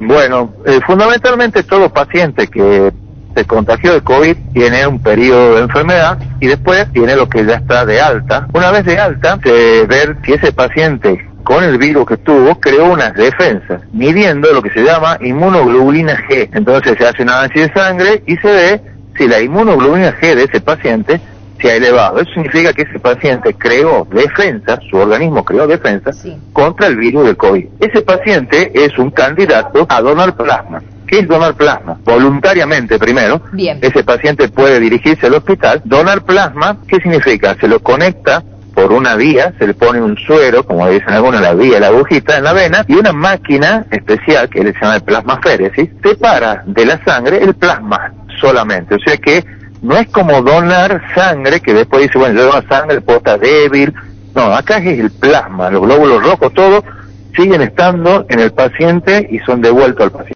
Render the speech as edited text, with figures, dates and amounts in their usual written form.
Bueno, fundamentalmente todo paciente que se contagió de COVID tiene un periodo de enfermedad y después tiene lo que ya está de alta. Una vez de alta, se ver si ese paciente con el virus que tuvo creó unas defensas, midiendo lo que se llama inmunoglobulina G. Entonces se hace un análisis de sangre y se ve si la inmunoglobulina G de ese paciente se ha elevado. Eso significa que ese paciente creó defensa, su organismo creó defensa contra el virus del COVID. Ese paciente es un candidato a donar plasma. ¿Qué es donar plasma? Voluntariamente primero. Bien. Ese paciente puede dirigirse al hospital. Donar plasma, ¿qué significa? Se lo conecta por una vía, se le pone un suero, como dicen algunos, la vía, la agujita en la vena, y una máquina especial, que se llama el plasmaféresis, separa de la sangre el plasma solamente. O sea que no es como donar sangre, que después dice, bueno, yo dono sangre, puedo estar débil. No, acá es el plasma, los glóbulos rojos, todos siguen estando en el paciente y son devueltos al paciente.